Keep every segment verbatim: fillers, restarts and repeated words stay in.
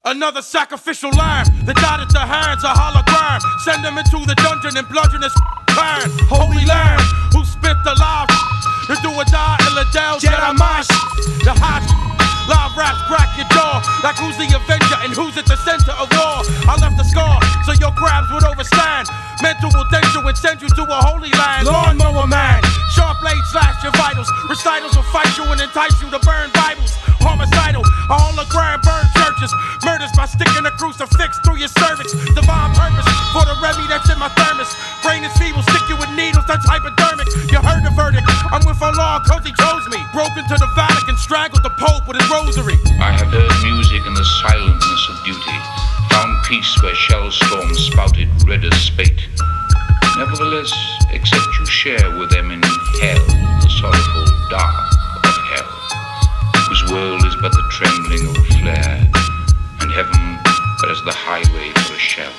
Another sacrificial lamb that died at the hands of hologram. Send him into the dungeon and bludgeon his pan. Holy lamb who spit the live. The do or die, Illadel's Jedi Mash. The hot live raps crack your jaw. Like who's the Avenger and who's at the center of war. I left a scar so your crabs would overstand. Mental danger would send you to a holy land. Lawnmower man, sharp blade slash your vitals. Recitals will fight you and entice you to burn Bibles. Homicidal, a hologram burn churches. Murders by sticking a crucifix through your cervix. Divine purpose for the Remy that's in my thermos. Brain is feeble, stick you with needles that's hypodermic. You heard the verdict, I'm with Allah cause he chose me. Broke into the Vatican, strangled the Pope with his rosary. I have heard music in the silentness of duty. Found peace where shell storms spouted red as spate. Nevertheless, except you share with them in hell, the sorrowful dark of hell, whose world is but the trembling of a flare, and heaven but as the highway for a shell.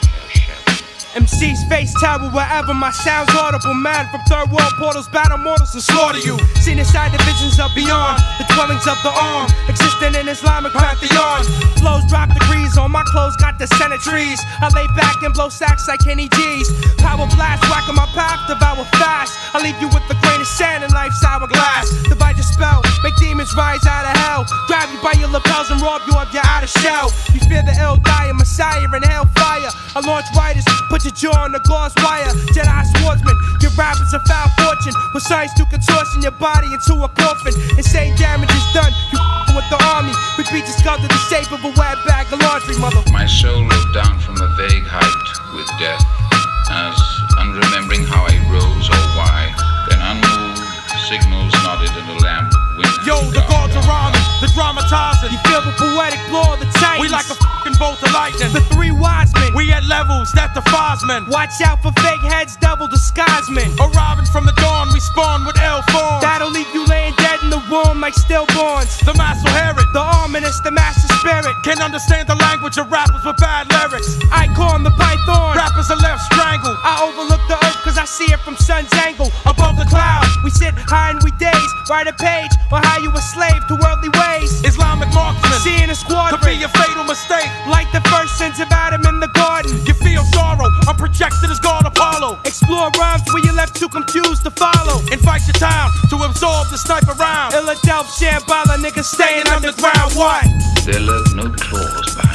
M Cs face terror wherever my sound's audible. Man from third world portals, battle mortals and slaughter you. Seen inside the visions of beyond, the dwellings of the arm, existing in Islamic pantheon. Flows drop degrees on my clothes, got the Senate trees. I lay back and blow sacks like Kenny G's. Power blast, whacking my path, devour fast. I leave you with the grain of sand in life's hourglass. Divide your spell, make demons rise out of hell. Grab you by your lapels and rob you of your outer shell. You fear the ill dire, Messiah and hellfire. I launch riders, put your jaw on the gauze wire. Jedi swordsman, your rap is a foul fortune. With science to contortion your body into a coffin. Insane damage is done, you f***ing with the army. We beat your skull to the shape of a wet bag of laundry, mother. My soul looked down from a vague height with death, as, unremembering how I rose or why, then unmoved, signals nodded and a lamp winked. Yo, the gods are on it, the dramatizing. You feel the poetic blow of the titans. We like a f***ing bolt of lightning. The three wise men. We at levels that defies men. Watch out for fake heads, double disguisemen. Arriving from the dawn, we spawn with L form. That'll leave you laying dead in the womb like stillborns. The master Herod, the ominous, the master spirit. Can understand the language of rappers with bad lyrics. I call him the python. Rappers are left strangled. I overlook the earth cause I see it from sun's angle. Above the clouds, we sit high and we daze. Write a page on how you a slave to worldly ways. Islamic marksman, seeing a squadron could be a fatal mistake. Like the first sins of Adam in the garden. You feel sorrow, I'm projected as God Apollo. Explore rhymes where you're left too confused to follow. Invite your time to absorb the sniper round. Illadelph, Shambhala, niggas staying underground. What? There lurk no claws behind